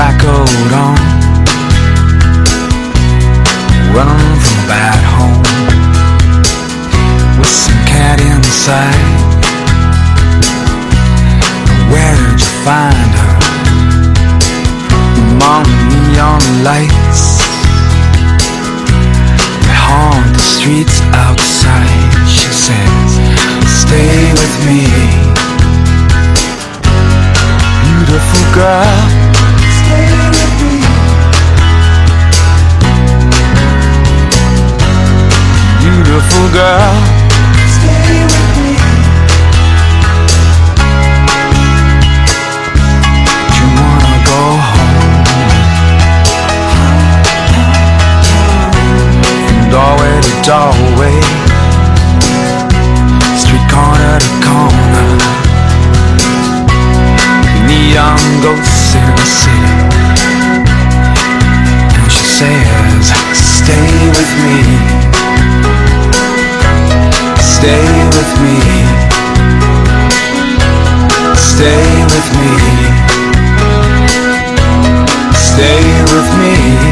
black coat on, running from a bad home, with some cat inside. Where did you find her? Among neon lights, they haunt the streets outside. She says, stay with me, beautiful girl, stay with me, beautiful girl, stay with me. You wanna go home, from doorway to doorway, street corner to corner, neon ghosts in the city. And she says, stay with me, stay with me, stay with me, stay with me.